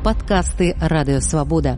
Падкасты радыёвабода.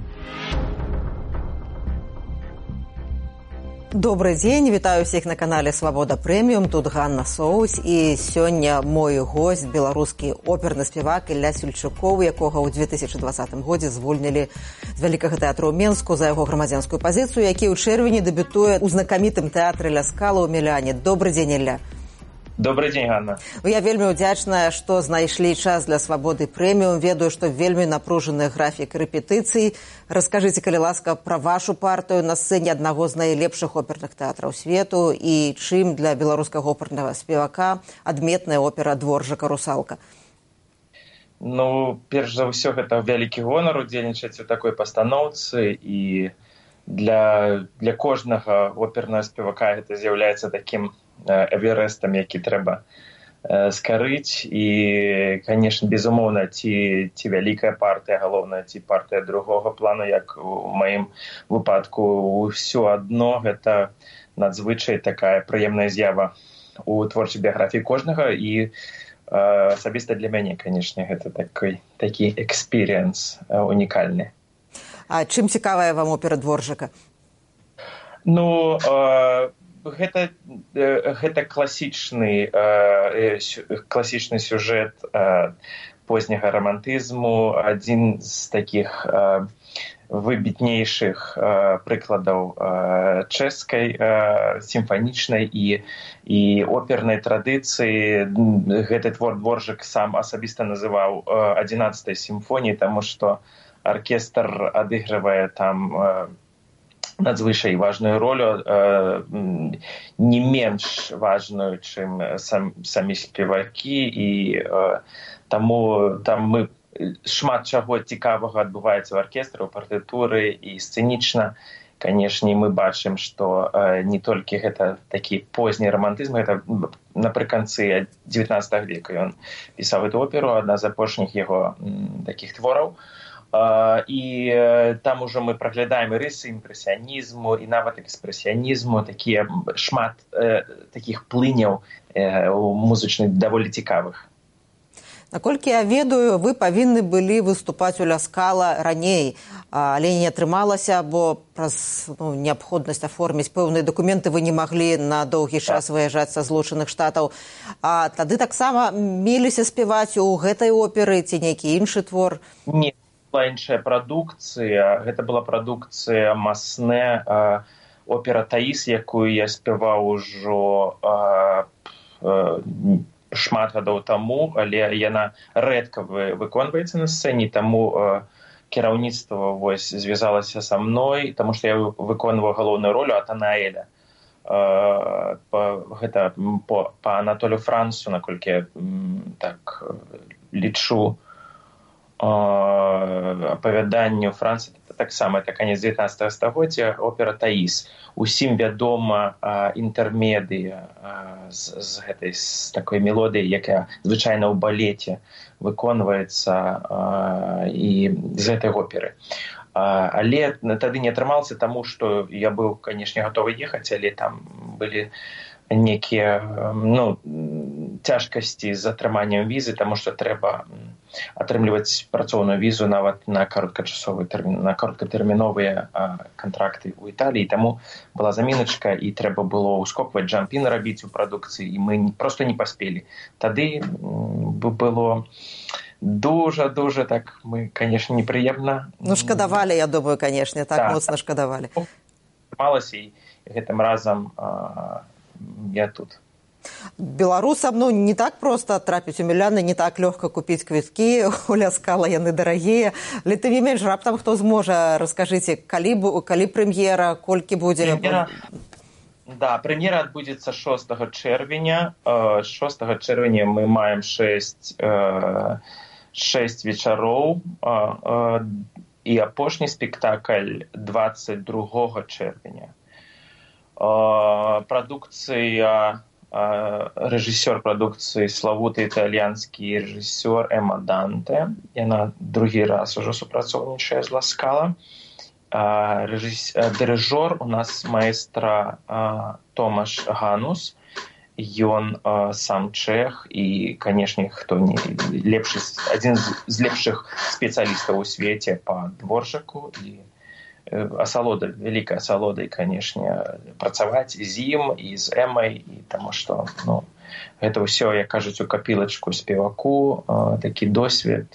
Добрый дзень, вітаю ўсіх на канале Свабода Прэміум, тут Ганна Соус, і сёння мой госць, беларускі оперны спевак Ілля Сюльчукоў, якога ў 2020 годзе звольнілі з Вялікага тэатру ў Менску за яго грамадзянскую пазіцыю, які ў чэрвені дэбютуе ў знакамітым тэатры Ля Скала ў Міляне. Добрый дзень, Ілля. Добрый дзень, Ганна. Я вельмі ўдзячная, што знайшлі час для Свабоды Прэміум. Ведаю, што вельмі напружаны графік рэпетыцый. Раскажыце, калі ласка, пра вашу партыю на сцэне аднаго з найлепшых оперных тэатраў свету і чым для беларускага опернага спевака адметная опера Дворжака «Русалка». Ну, перш за ўсё, гэта вялікі гонар удзельнічаць у такой пастаноўцы, і для кожнага опернага спевака гэта з'яўляецца такім эверестам, які трэба скарыць. І, конечно, безумоўна, ці вялікая партыя, галоўная, ці партыя другога плану, як у маім выпадку, ўсё адно гэта надзвычай такая прыемная з'ява у творчай біяграфіі кожнага, і асабіста для мяне, конечно, гэта такі экспірыенс унікальны. А чым цікавая вам опера Дворжака? Ну, гэта класічны сюжэт позняга романтызму, адзін з такіх выбітнейшых прыкладаў чэшскай сімфанічнай і опернай традыцыі. Гэты твор Дворжак сам асабіста называў 11-й сімфоніяй, таму што аркестр адыгрывае там надзвычай важную ролю, не менш важную, чым самі спевакі, і таму там шмат чаго цікавага адбываецца ў аркестры, у партытуры і сцэнічна. Канешне, мы бачым, што не толькі гэта такі позні романтызм, гэта напрыканцы 19 века ён пісаў эту оперу, адна з апошніх яго такіх твораў. І там ужо мы праглядаем і рысы імпрэсіянізму, і нават экспрэсіянізму, такія шмат такіх плыняў музычных даволі цікавых. Наколькі я ведаю, вы павінны былі выступаць у Ля Скала раней, але не атрымалася, бо праз неабходнасць аформіць пэўныя дакументы вы не маглі на доўгі час выязджаць са Злучаных Штатаў. А тады таксама меліся спяваць у гэтай оперы ці нейкі іншы твор? Не. Была іншая прадукцыя, гэта была прадукцыя Масне, опера «Таіс», якую я спяваў ужо шмат гадоў таму, але яна рэдка выконваецца на сцэне, таму кіраўніцтва звязалася са мной, таму што я выконваў галоўную ролю Атанаэля. Гэта па Анатолю Франсу, наколькі я так лічу, апавяданню Францыі, таксама это канец 19 стагоддзя, опера «Таіс». Усім вядома інтэрмедыя з такой мелодыяй, якая звычайна ў балеце выконваецца і з гэтай оперы. Але тады не атрымалася, таму што я быў, канешне, гатовы ехаць, але там былі некія цяжкасці з атрыманнем візы, таму што трэба атрымліваць працоўную візу нават на кароткатэрміновыя кантракты ў Італіі. Таму была заміначка, і трэба было ўскокваць, джампін рабіць у прадукцыі, і мы проста не паспелі. Тады было дуже так, мы, канешне, непрыемна. Ну, шкадавалі, я думаю, канешне, так моцна шкадавалі. Атрымалася, і гэтым разам я тут. Беларусам, не так проста трапіць у Міляны, не так лёгка купіць квіткі, у Ля Скала яны дарагія, але тым не менш, раптам хто зможа, раскажыце, калі прэм'ера, колькі будзе? Да, прэм'ера адбудзецца 6 чэрвеня. 6 чэрвеня мы маем 6 вечароў, і апошні спектакль 22 чэрвеня. Прадукцыя, рэжысёр прадукцыі, славуты італьянскі рэжысёр Эма Данте. Яна другі раз ужо супрацоўнічае з Ля Скала. Дырыжор у нас маэстра Томаш Ганус. ён сам чэх і, канешне, хто не лепшы, адзін з лепшых спецыялістаў у свеце па дворжаку, і асалода, вялікая асалода, і, канешне, працаваць з ім і з Эмай, і таму што, гэта ўсё, як кажуць, у капілачку спеваку, такі досвед.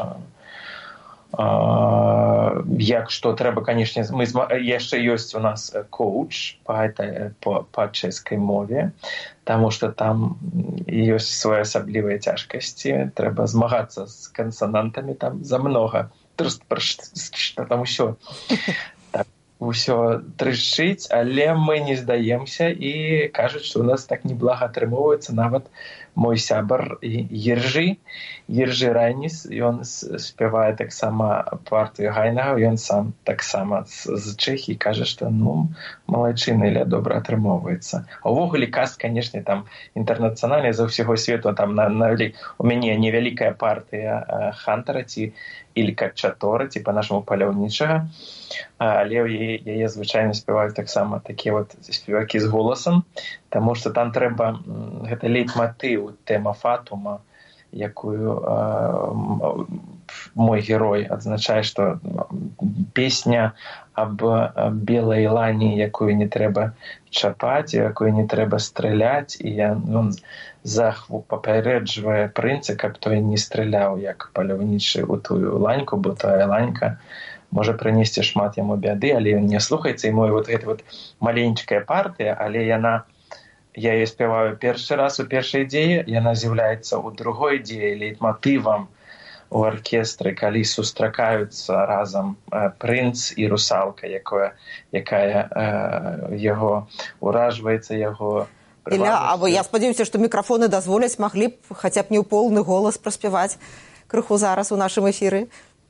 Як што трэба, канешне, яшчэ ёсць у нас коуч па чэшскай мове, таму што там ёсць своеасаблівыя цяжкасці, трэба змагацца з кансанантамі, там замнога, там усё. Усё трышчыць, але мы не здаемся і кажуць, што у нас так неблага атрымоўваецца. Нават мой сябар Ержы Райніс, ён спявае таксама партыю Гайнага, ён сам таксама з Чэхіі, кажа, што малайчына, але добра атрымоўваецца. А ўвогуле каст, канешне, там інтэрнацыянальны за ўсяго свету, там у мяне невялікая партыя Хантара ці Качаторы, ці па-нашаму паляўнічага, але яе звычайна спяваюць таксама такія спевакі з голасам, таму што там трэба, гэта лейтматыў, тэма Фатума, якую мой герой адзначае, што песня аб белай лані, якую не трэба чапаць, якую не трэба страляць, і ён захву папярэджвае прынца, каб той не страляў, як паляўнічы ў тую ланьку, бо тая ланька можа прынесці шмат яму бяды, але ён не слухаецца. І мой гэта маленькая партыя, але я яе спяваю першы раз у першай дзеі, яна з'яўляецца ў другой дзеі лейтматывам у аркестры, калі сустракаюцца разам прынц і русалка, якая яго уражваецца, яго Ілля, а я спадзяюся, што мікрафоны дазволяць, маглі б хаця б не ў поўны голас праспяваць крыху зараз у нашым эфіры.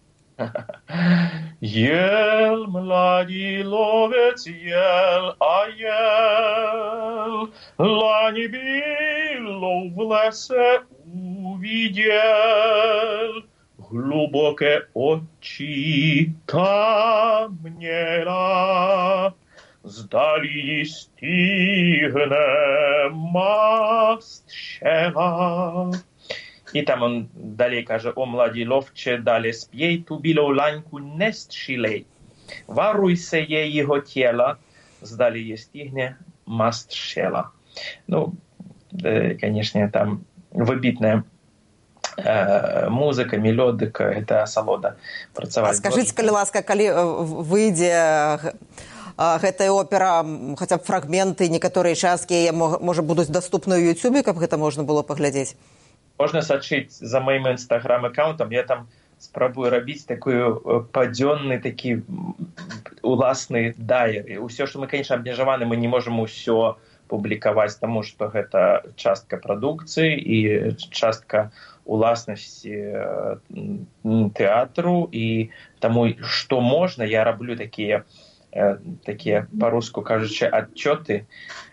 Ел, младі ловець, ел, а ел, лані біло в лесе увидел, глубоке очі тамнела, здалі стігне маст щела. І там он далей каже: «О, младі ловче, далі сп'єй, ту білу ланьку не щілей. Варуйся його тіла, здалі є стігне маст щела». Конечно, там вибітна музыка, мелодика, это асалода працаваць. А скажыце, калі ласка, калі выйдзе гэтая опера, хаця б фрагменты, некаторыя часткі яе, можа, будуць даступны ў Ютубе, каб гэта можна было паглядзець? Можна сачыць за маім інстаграм-аккаунтам. Я там спрабую рабіць такую падзённы такі уласны дайер. Усё, што мы, конечно, абмежаваны, мы не можам усё публікаваць, таму што гэта частка прадукцыі і частка уласнасці тэатру, і таму што можна, я раблю такія по-руску кажучы адчёты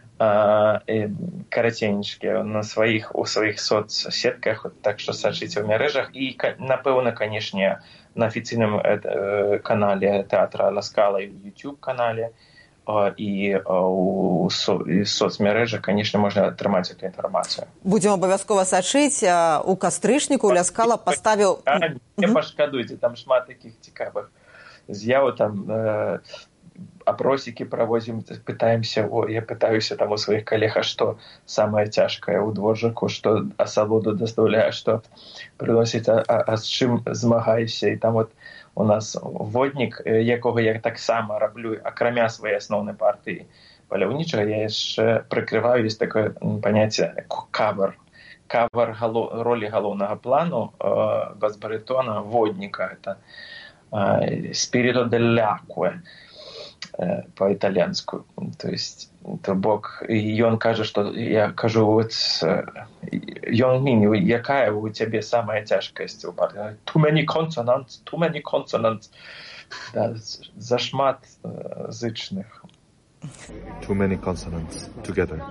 караценечкія у сваіх соцсетках, так што сачыце ў мережах. І, напэўна, канешне, на афіцыйным канале тэатра Ла Скала і ў YouTube-канале і ў соцмережах, канешне, можна атрымаць эту інфармацыю. Будзем абавязкова сачыць. У кастрычніку Ла Скала паставіў... Не пашкадуйце, там шмат такіх цікавых з'яў, там опросікі правозім, пытаемся, я пытаюся там у сваіх калег, а што самае цяжкае ў дворжаку, што асалоду дастаўляе, што прыносіць, а з чым змагаюся. І там у нас воднік, якога я таксама раблю, акрамя сваёй асноўнай партыі паляўнічага, я яшчэ прыкрываю, ёсць такое паняцце кавер ролі галоўнага плану бас-барытона водніка, это спирито dell'acque по-итальянску. То есть, то бок, і ён кажа, што я кажу, ён мені, якая у цябе самая цяжкасць у партыі? Too many consonants. Да, зашмат зычных. Too many consonants together.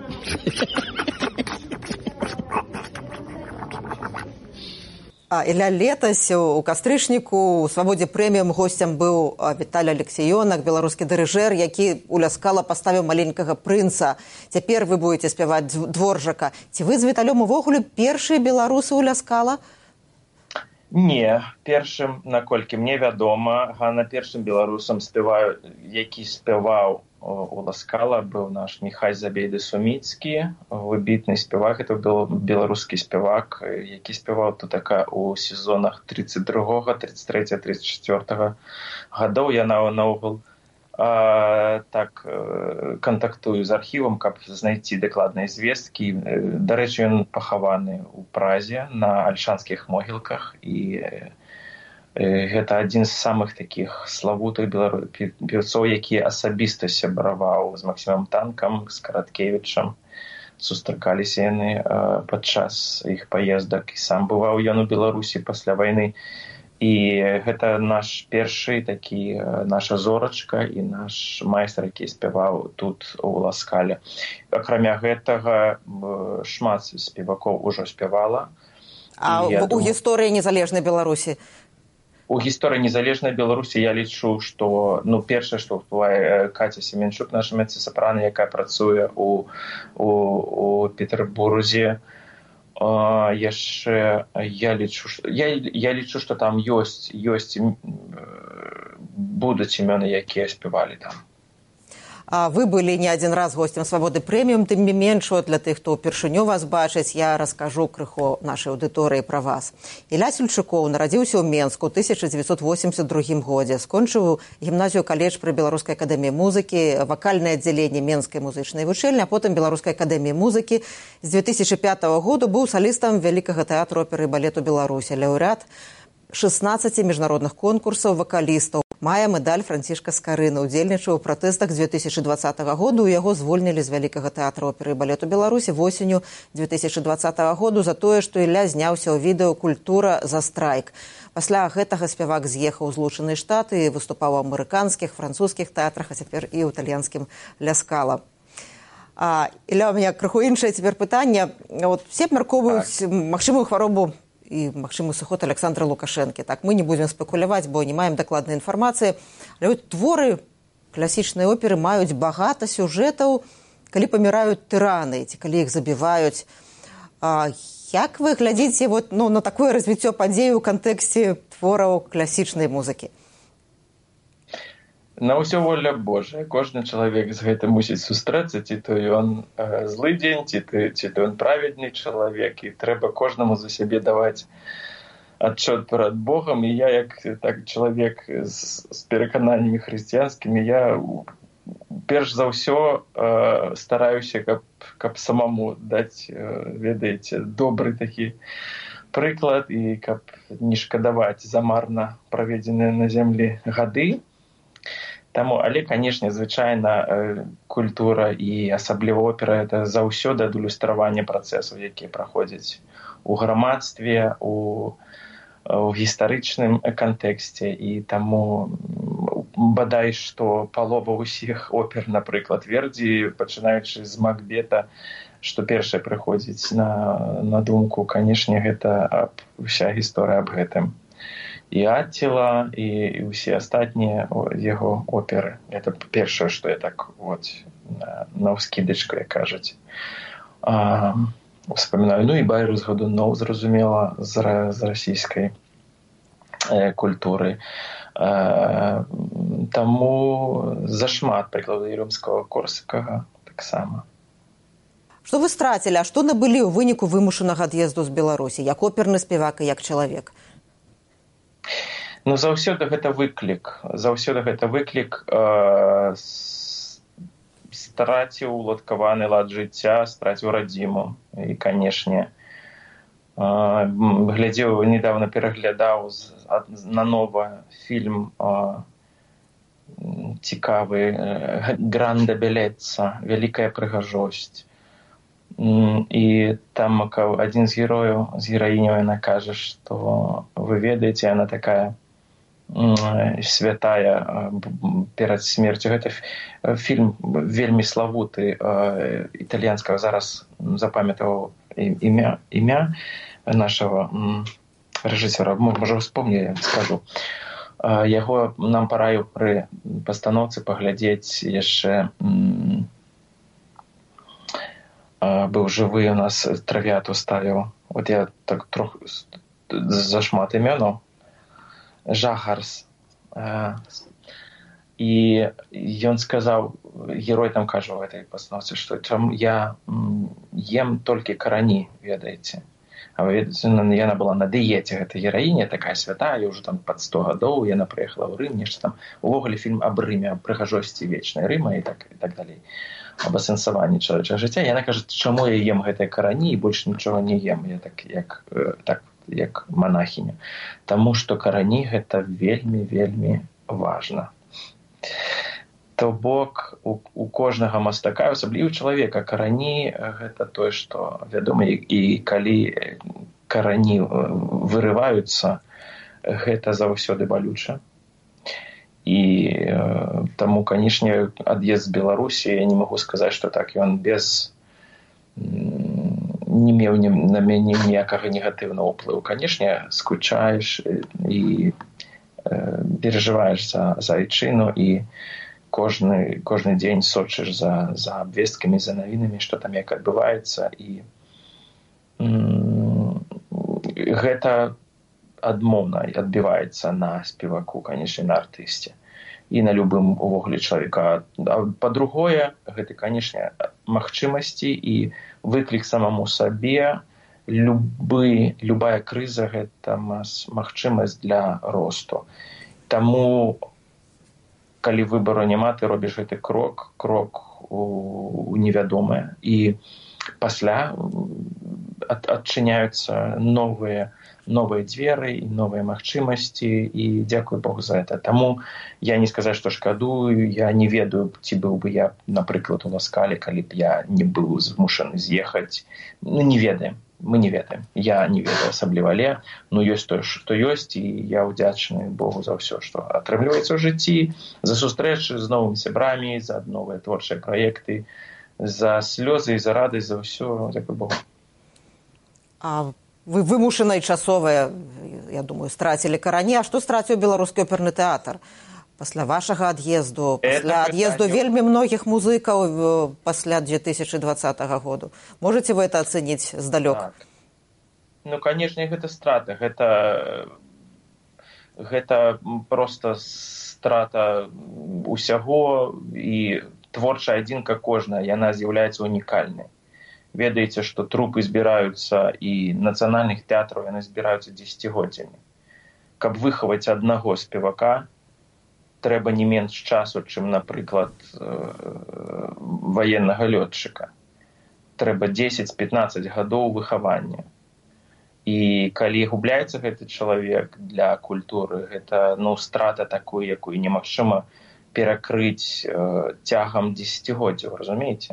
Ілля, летась у кастрычніку у «Свабодзе прэміум» госцем быў Віталій Алексіёнак, беларускі дырыжэр, які ў Ля Скала паставіў маленькага прынца. Цяпер вы будете спяваць Дворжака. Ці вы з Віталём увогуле першыя беларусы ў Ля Скала? Не, першым, наколькі мне вядома, першым беларусам спяваю, які спяваў у Ля Скала, быў наш Міхай Забейды-Суміцкі, выбітны спявак. Это быў беларускі спявак, які спяваў тут у сезонах 32-го, 33-го, 34-го гадоў. Я наогул так кантактую з архівам, каб знайти дакладныя звесткі. Дарэчы, ён пахаваны ў Празе на альшанскіх могілках, і гэта адзін з самых такіх славутых певцоў, які асабіста сябраваў з Максімам Танкам, з Караткевічам. Сустракаліся яны падчас іх паездак, і сам бываў ён у Беларусі пасля вайны. І гэта наш першы такі, наша зорачка і наш майстар, які спяваў тут у Ля Скале. Акрамя гэтага, шмат спевакоў ужо спявала. А у гісторыі незалежнай Беларусі? У гісторыі незалежнай Беларусі я лічу, што першае, што ўплывае Каця Семенчук, наша мецэ-сапрана, якая працуе у Петербурзе. Яшчэ я лічу, што там ёсць будуць імёны, якія спявалі там. Вы былі не адзін раз госцем «Свабоды прэміум», тым не менш, для тых, хто ўпершыню вас бачыць, я раскажу крыху нашай аўдыторыі пра вас. Ілля Сюльчукоў нарадзіўся ў Менску ў 1982 годзе, скончыў гімназію-каледж пры Беларускай акадэміі музыкі, вакальнае аддзяленне Менскай музычнай вучэльні, а потым Беларускай акадэміі музыкі. З 2005 году быў салістам Вялікага тэатру оперы і балету Беларусі, лаўрэат 16 міжнародных конкурсаў вакалістаў. Мае медаль Францішка Скарына, удзельнічаў у пратэстах з 2020 году. Яго звольнілі з Вялікага тэатра оперы і балету Беларусі восенню 2020 году за тое, што Ілля зняўся ў відэо «Культура за страйк». Пасля гэтага спявак з'ехаў у Злучаныя Штаты і выступаў у амерыканскіх, французскіх тэатрах, а цяпер і ў італьянскім Ля Скала. Ілля, у мяне крыху іншае цяпер пытанне. Все абмяркоўваюць магчымую хваробу і магчымы сыход Александра Лукашэнкі. Так, мы не будзем спекуляваць, бо не маем дакладнай інфармацыі. Але творы класічнай оперы маюць багата сюжэтаў, калі паміраюць тыраны, ці калі іх забіваюць. Як вы глядзіце на такое развіццё падзей у кантэксце твораў класічнай музыкі? На ўсё воля Божая. Кожны чалавек з гэтым мусіць сустрэцца, ці то ён злы дзень, ці то ён праведны чалавек, і трэба кожнаму за сябе даваць адчэт перад Богам. І я, як так чалавек з перакананнямі хрысціянскімі, я перш за ўсё стараюся, каб самому даць, ведаеце, добры такі прыклад, і каб не шкадаваць за марна праведзеныя на зямлі гады. Але, канешне, звычайна культура і асабліва опера — это заўсёды адлюстраванне працэсаў, якія праходзяць у грамадстве, у гістарычным кантэксце. І таму бадай што палова ўсіх опер, напрыклад, Вердзі, пачынаючы з Макбета, што першае прыходзіць на думку, канешне, гэта ўся гісторыя аб гэтым. І Аттіла, і ўсе астатнія яго оперы. Это першае, што я так навскідачку, як кажуць, успамінаю. І Байрус Годуноў, зразумела, з расійскай культуры. Таму зашмат прыкладу Єрёмскага-Корсакага таксама. Што вы страцілі, а што набылі ў выніку вымушанага ад'езду з Беларусі, як оперны спевак і як чалавек? Заўсёды гэта выклік. Страціў уладкаваны лад жыцця, страціў радзіму. І, канешне, недавно пераглядаў нанова фільм цікавы «Гранда Белеца», «Вялікая прыгажосць». І там адзін з герояў, з гераіняў, яна кажа, што вы ведаеце, яна такая святая перад смерцю. Гэта фільм вельмі славуты, італьянскага, зараз запамятаваў імя нашага рэжысёра, можа успомню, я скажу. Яго нам параіў пры пастаноўцы паглядзець яшчэ быў жывы у нас травяту ставіў. От я так трохи зашмат імёнаў. Жагарс. І ён сказаў, герой там кажа ў гэтай пастановцы, што я ем толькі карані, ведаеце. А яна была на дыеце, гэта гераіня, такая святая, ўжо там пад 100 гадоў, яна прыехала ў Рым, нешта там. Увогуле фільм аб Рыме, аб прыгажосці вечнай Рыма і так далей. Аб асэнсаванні чалавечага жыцця. Яна кажа, чаму я ем гэтыя карані і больш нічога не ем, я як манахіня. Таму што карані гэта вельмі, вельмі важна. То бок у кожнага мастака, асабліва чалавека, карані гэта тое, што вядома, і калі карані вырываюцца, гэта заўсёды балюча. І таму, канешне, ад'езд з Беларусі, я не магу сказаць, што так ён не меў на мяне ніякага негатыўнага ўплыву. Канешне, скучаеш і перажываеш за айчыну і кожны дзень сочыш за абвесткамі, за навінамі, што там як адбываецца. І гэта адмоўна адбіваецца на спеваку, канешне, на артысце і на любым увогуле чалавека. А па-другое, гэта, канешне, магчымасці і выклік самому сабе. Любая крыза – гэта магчымасць для росту. Таму, калі выбару няма, ты робіш гэты крок у невядомае. І пасля адчыняюцца новыя дзверы і новыя магчымасці, і дзякуй Богу за гэта. Таму я не сказаць, што шкадую, я не ведаю, ці быў бы я, напрыклад, у Ласкале, калі б я не быў змушаны з'ехаць. Не ведаем, мы не ведаем. Я не ведаю асабліва, але ёсць тое, што ёсць, і я ўдзячны Богу за ўсё, што атрымліваецца ў жыцці, за сустрэчы з новымі сябрамі, за новыя творчыя праекты, за слёзы і за радасць, за ўсё, дзякуй Богу. Вы вымушана і часовая, я думаю, страцілі карані. А што страціў беларускі оперны тэатр? Пасля вашага ад'езду, пасля ад'езду вельмі многіх музыкаў пасля 2020 году. Можаце вы это ацэніць здалёк? Так. Канешне, гэта страта. Гэта проста страта ўсяго, і творчая адзінка кожная, яна з'яўляецца унікальнай. Ведаеце, што трупы збіраюцца, і нацыянальных тэатраў яны збіраюцца дзесяцігоддзямі. Каб выхаваць аднаго спевака, трэба не менш часу, чым, напрыклад, ваеннага лётчыка. Трэба 10-15 гадоў выхавання. І калі губляецца гэты чалавек для культуры, гэта страта такую, якую немагчыма перакрыць цягам дзесяцігоддзяў, разумееце?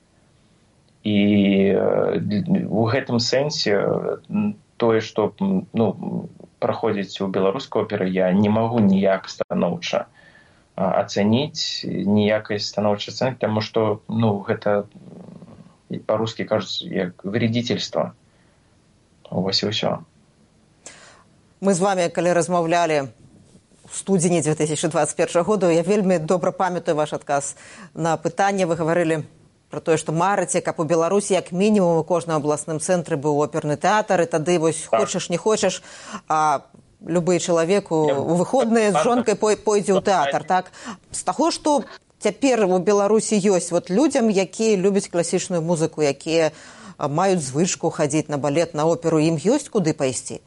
І у гэтым сэнсе тое, што праходзіць у беларускай оперы, я не магу ніяк станоўча ацэніць, ніякай станоўчай ацэніць, таму што гэта, па-рускі кажуць, як вредительство. Вось і ўсё. Мы з вами, калі размаўлялі у студзені 2021 году, я вельмі добра памятаю ваш адказ на пытанне. Вы гаварылі про тое, што марыце, каб у Беларусі як мінімум у кожным абласным цэнтры быў оперны тэатр, і тады вось хочаш, не хочаш, а любы чалавек у выходныя з жонкай пойдзе ў тэатр, так? З таго, што цяпер у Беларусі ёсць людзям, якія любяць класічную музыку, якія маюць звычку хадзіць на балет, на оперу, ім ёсць куды пайсці?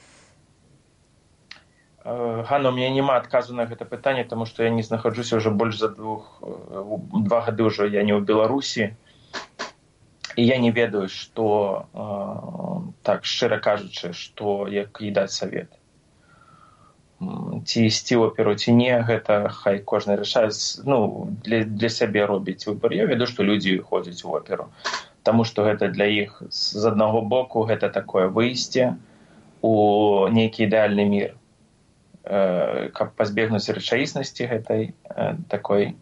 Ганна, у мяне няма адказу на гэта пытанне, таму што я не знаходжуся ўжо больш за 2 гады ўжо я не ў Беларусі. І я не ведаю, што, так, шчыра кажучы, што як даць савет. Ці ісці ў оперу, ці не, гэта хай кожны рашае, для сябе робіць выбар. Я ведаю, што людзі ходзяць у оперу, таму што гэта для іх, з аднаго боку, гэта такое выйсце у нейкі ідэальны мір, каб пазбегнуць рэчаіснасці гэтай такой.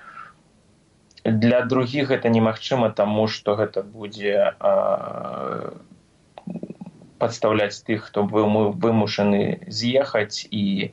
Для другіх гэта немагчыма, таму што гэта будзе падстаўляць тых, хто вымушаны з'ехаць і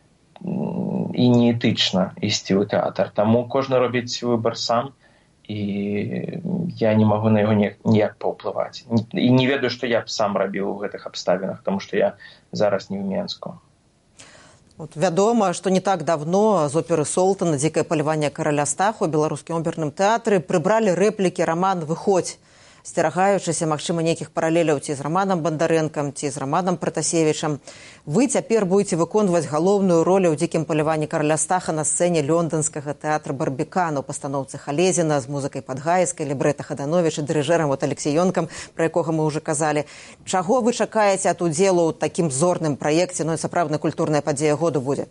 неэтычна ісці ў тэатр. Таму кожны робіць выбар сам, і я не магу на яго ніяк паўплываць. І не ведаю, што я б сам рабіў у гэтых абставінах, таму што я зараз не ў Менску. Вядома, што не так давно з оперы Солтана «Дзікае паляванне караля Стаху» у беларускім оперным тэатры прыбралі рэплікі раман «Выходзь», сцерагаючыся, магчыма, нейкіх паралеляў ці з Раманам Бандарэнкам, ці з Раманам Пратасевічам. Вы цяпер будзеце выконваць галоўную ролю ў «Дзікім паляванні караля Стаха» на сцэне лёнданскага тэатра Барбікана ў пастаноўцы Халезіна з музыкай Падгайскай, лібрэта Хадановіча, дырыжэрам Алексеёнкам, пра якога мы ўжо казалі. Чаго вы чакаеце ад удзелу ў такім зорным праекце? Сапраўдна культурная падзея году будзе.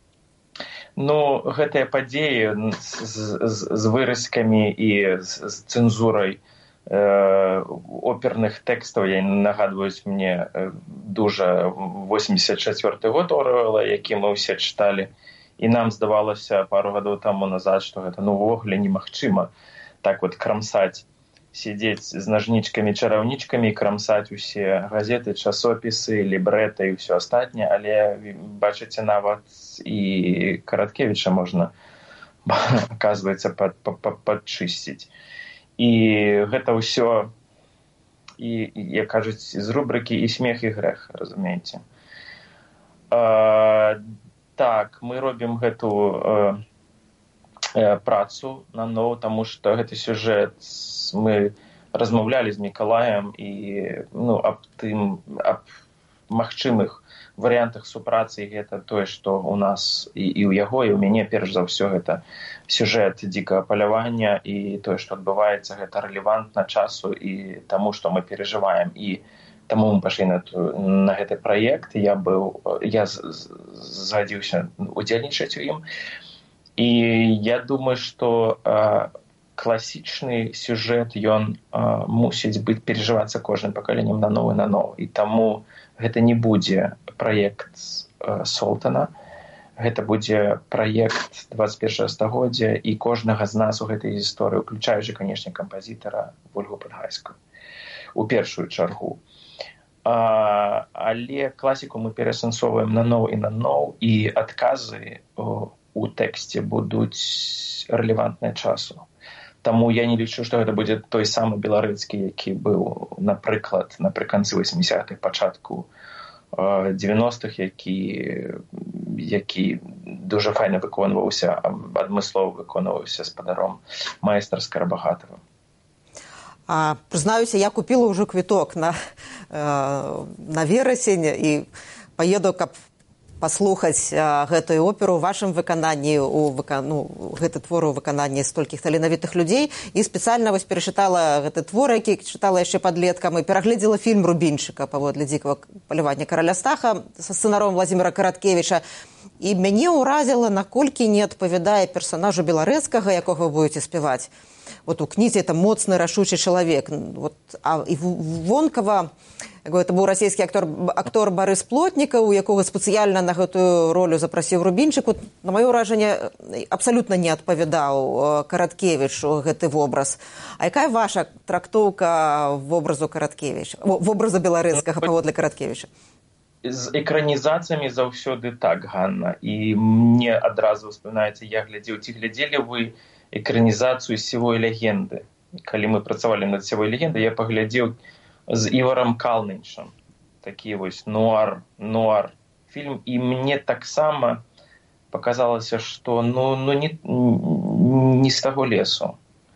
Гэтыя падзеі з выразкамі і з цэнзурай оперных тэкстаў нагадваюць мне дужа 84 год Оруэлла, які мы ўсе чыталі, і нам здавалася пару гадоў таму назад, што гэта увогуле немагчыма так крамсаць, сядзець з нажнічкамі, чараўнічкамі і крамсаць усе газеты, часопісы, лібрэта і ўсё астатняе, але бачыце, нават і Караткевіча можна, аказваецца, падчысціць. І гэта ўсё, як кажуць, з рубрыкі «І смех, і грэх», разумееце. Так, мы робім гэту працу наноў, таму што гэты сюжэт мы размаўлялі з Мікалаем і аб магчымых варыянтах супрацы. Гэта тое, што ў нас і ў яго, і ў мяне перш за ўсё гэта сюжэт дзікага палявання, і тое, што адбываецца, гэта рэлевантна часу і таму, што мы перажываем. І таму мы пайшлі на гэты праект, я згадзіўся удзельнічаць у ім. І я думаю, што класічны сюжэт, ён мусіць быць перажывацца кожным пакаленнем наново і наново. І таму гэта не будзе праект Солтана, гэта будзе праект 21 стагоддзя і кожнага з нас у гэтай гісторыі, уключаючы, канешне, кампазітара Ольгу Падгайскую у першую чаргу. Але класіку мы перасэнсоўваем наноў і наноў, і адказы у тэксце будуць рэлевантныя часу. Таму я не лічу, што гэта будзе той самы беларыцкі, які быў, напрыклад, напрыканцы 80-х, пачатку 90-х, які дуже файна выконваўся, адмыслова выконваўся спадаром майстра Скарабагатавым. Прызнаюся, я купіла ўжо квіток на верасень і паеду, каб паслухаць гэтую оперу ў вашым выкананні, гэты твор у выкананні столькіх таленавітых людзей, і спецыяльна перачытала гэты твор, які чытала яшчэ падлеткам, і перагледзела фільм Рубінчыка паводле «Дзікага палявання караля Стаха» са сцэнаром Владзіміра Караткевіча. І мяне ўразіла, наколькі не адпавядае персанажу Беларэцкага, якога вы будзеце спяваць. У кнізе это моцны, рашучы чалавек. І вонкава, это быў расійскі актор Барыс Плотнікаў, у якога спецыяльна на гэтую ролю запрасіў Рубінчыку. На маё ўражанне, абсалютна не адпавядаў Караткевічу гэты вобраз. А якая ваша трактоўка вобразу Караткевіча, вобразу Беларэцкага паводле Караткевіча? З экранізацыямі заўсёды так, Ганна. І мне адразу ўспамінаецца, я глядзеў, ці глядзелі вы экранізацыю «Сівой легенды». Калі мы працавалі над «Сівой легендай», я паглядзеў з Іварам Калнінчам. Такі нуар фільм. І мне таксама паказалася, што не з таго лесу.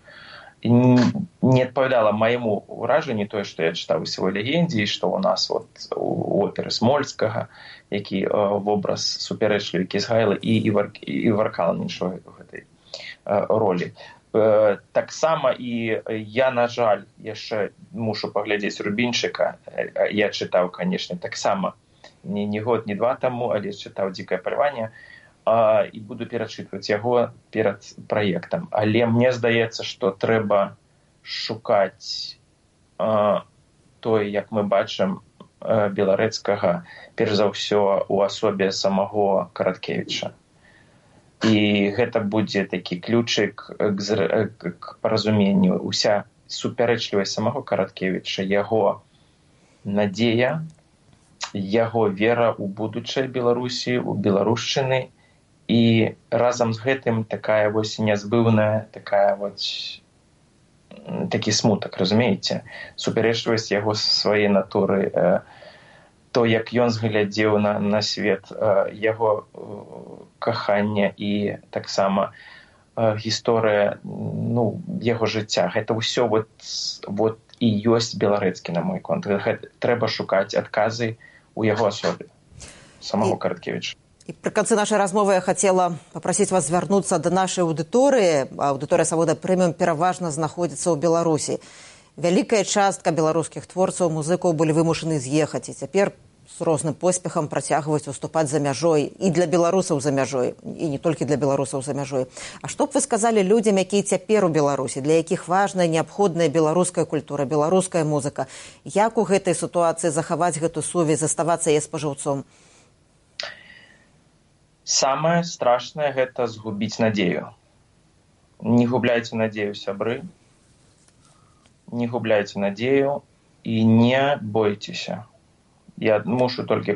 Не адпавядала майму ўражанню тое, што я чытаў у «Сівой легендзе», і што ў нас у оперы Смольскага, які вобраз супярэчлівы Кізгайла, і Івар Калніч у гэтай ролі. Таксама і я, на жаль, яшчэ мушу паглядзець Рубінчыка. Я чытаў, канешне, таксама не год, не два таму, але чытаў «Дзікае паляванне», і буду перачытваць яго перад праектам. Але мне здаецца, што трэба шукаць тое, як мы бачым Беларэцкага, перш за ўсё у асобе самого Караткевіча. І гэта будзе такі ключык к паразуменню. Уся супярэчлівасць самого Караткевіча, яго надзея, яго вера ў будучае Беларусі, у беларушчыны, і разам з гэтым такая вось нязбыўная, такі смутак, разумееце? Супярэчлівасць яго сваёй натуры, то, як ён зглядзеў на свет, яго каханне і таксама гісторыя, яго жыцця. Гэта ўсё вот і ёсць Беларэцкі, на мой конт. Трэба шукаць адказы у яго асобе, самого Караткевіча. І пры канцы нашай размовы я хацела папрасіць вас звярнуцца да нашай аўдыторыі. Аўдыторыя «Свабода Прэміум» пераважна знаходзіцца ў Беларусі. Вялікая частка беларускіх творцаў, музыкаў былі вымушаны з'ехаць, і цяпер з розным поспехам працягваюць выступаць за мяжой. І для беларусаў за мяжой, і не толькі для беларусаў за мяжой. А што б вы сказалі людзям, якія цяпер у Беларусі, для якіх важная, неабходная беларуская культура, беларуская музыка? Як у гэтай сітуацыі захаваць гэту сувязь, заставацца яе спажыўцом? Самае страшнае – гэта згубіць надзею. Не губляйце надзею, сябры. Не губляйце надзею і не бойцеся. Я мушу толькі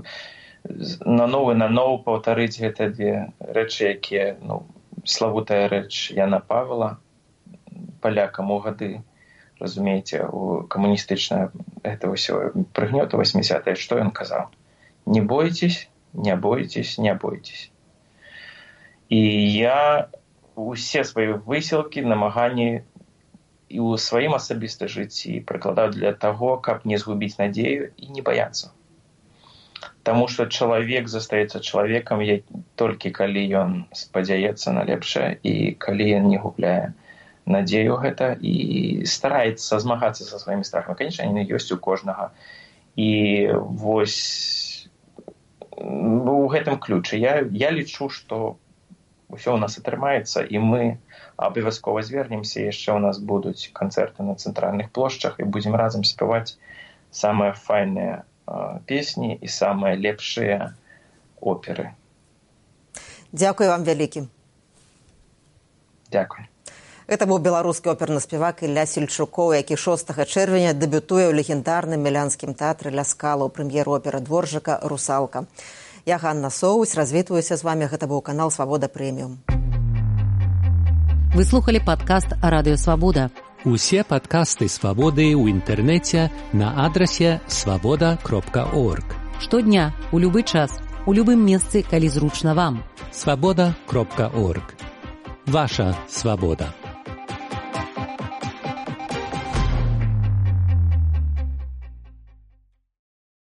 наново паўтарыць гэтыя две рэчы, якія, славутая рэч Яна Павла, палякам у гады, разумееце, у камуністычнае гэта ўсё прыгнёта 80-е, што ён казаў? Не бойтесь, не бойтесь, не бойтесь. І я усе свае высілкі, намаганні і ў сваім асабістым жыцці прыкладаю для таго, каб не згубіць надзею і не баяцца. Таму што чалавек застаецца чалавекам толькі калі ён спадзяецца на лепшае і калі ён не губляе надзею гэта і стараецца змагацца са сваімі страхамі. Канечне, яны ёсць у кожнага. І вось у гэтым ключы. Я лічу, што ўсё ў нас атрымаецца, і мы абавязкова звернемся. Яшчэ ў нас будуць канцэрты на цэнтральных плошчах, і будзем разам спяваць самыя файныя песні і самыя лепшыя оперы. Дзякуй вам вялікі. Дзякуй. Гэта быў беларускі оперны спевак Ілля Сельчукоў, які 6 чэрвеня дэбютуе ў легендарным мілянскім тэатры Ля Скала ў прэм'еры оперы Дворжака «Русалка». Я Ганна Соусь, развітваюся з вамі. Гэта быў канал «Свабода Прэміум». Вы слухали падкаст «Радыё Свабода». Усе падкасты «Свабоды» ў інтэрнэце на адрасе свабода.орг. Штодня, у любы час, у любым месцы, калі зручна вам. Свабода.орг. Ваша свабода.